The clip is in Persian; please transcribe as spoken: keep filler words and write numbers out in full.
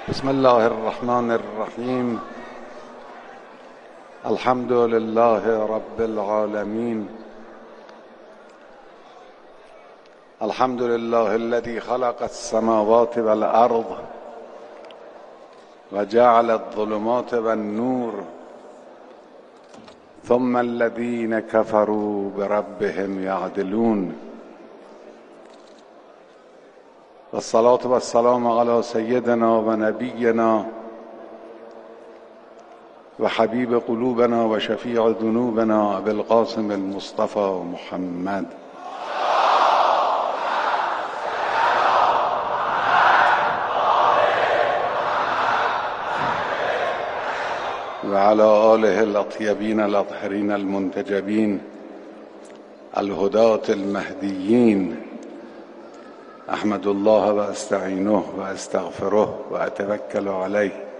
بسم الله الرحمن الرحیم. الحمد لله رب العالمین. الحمد لله الذي خلق السماوات والأرض وجعل الظلمات والنور ثم الذين كفروا بربهم يعدلون. والصلاة والسلام على سيدنا ونبينا وحبيب قلوبنا وشفيع ذنوبنا أبي القاسم المصطفى محمد وعلى آله الأطيبين الأطهرين المنتجبين الهداة المهديين. أحمد الله وأستعينه وأستغفره وأتوكل عليه